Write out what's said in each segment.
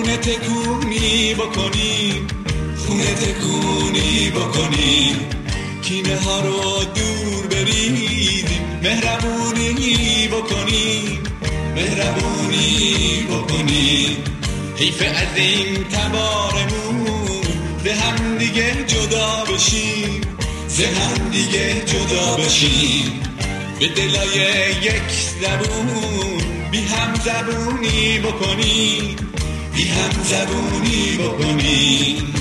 خونه تکونی بکنیم، خونه تکونی بکنیم، کینه ها رو دور بریزیم، مهربونی بکنیم، مهربونی بکنیم. حیف از این تبارمون به هم دیگه جدا بشیم، به هم دیگه جدا بشیم. به دلای یک زبون بی هم زبونی بکنیم، بی هم زبونی بکنیم.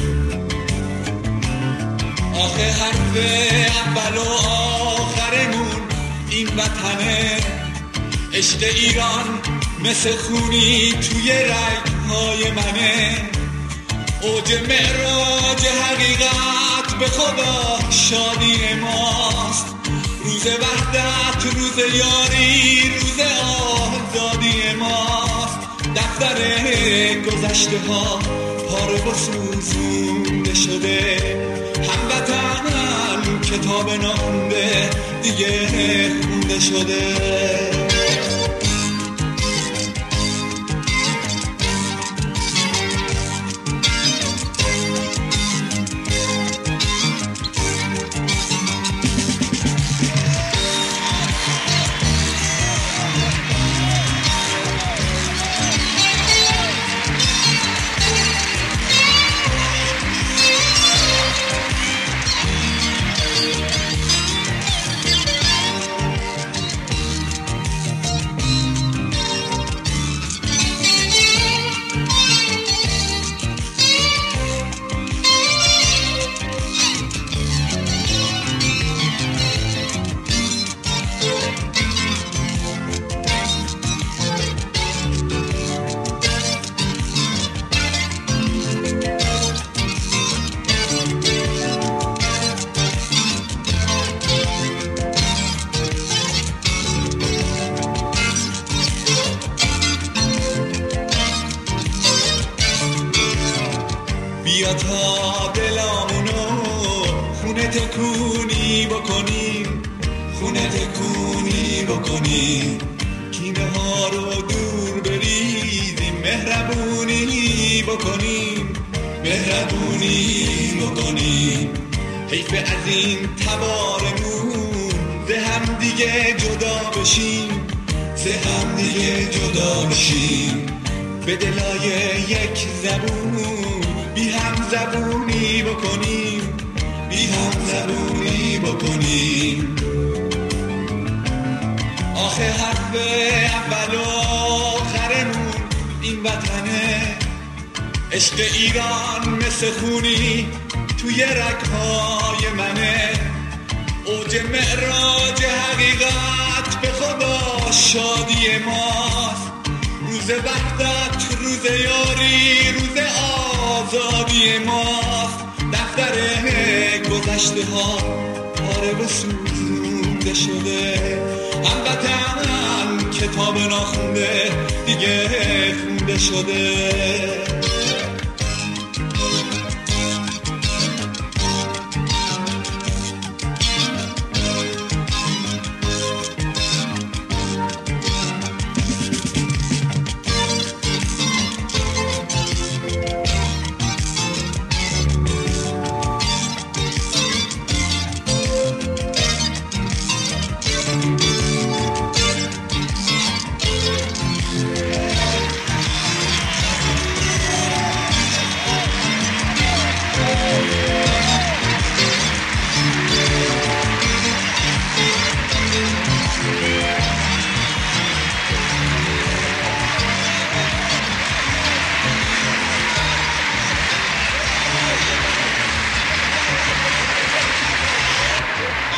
آخه حرف اول و آخرمون این وطنه، عشق ایران مثل خونی توی رگ‌های منه. اوج معراج حقیقت به خدا شادی ماست، روز وحدت، روز یاری، روز آزادی ماست. دفتر گذشته ها پاره و سوزونده شده، هموطن کتاب نخونده دیگه خونده شده. بیا تا دلامونو خونه تکونی بکنیم، خونه تکونی بکنیم، کینه ها رو دور بریزیم، مهربونی بکنیم، مهربونی بکنیم. حیف از این تبارمون به هم دیگه جدا بشیم، به هم دیگه جدا بشیم. به دلای یک زبون بی هم زبونی بکنیم، بی هم زبونی بکنیم. آخه حرف اول و آخرمون این وطنه، عشق ایران مثل خونی توی رگ‌های منه. اوج معراج حقیقت به خدا شادی ماست، روز وحدت، روز یاری، روز آزادی ماست. دفتر گذشته ها پاره و سوزونده شده، هموطن کتاب ناخونده دیگه خونده شده.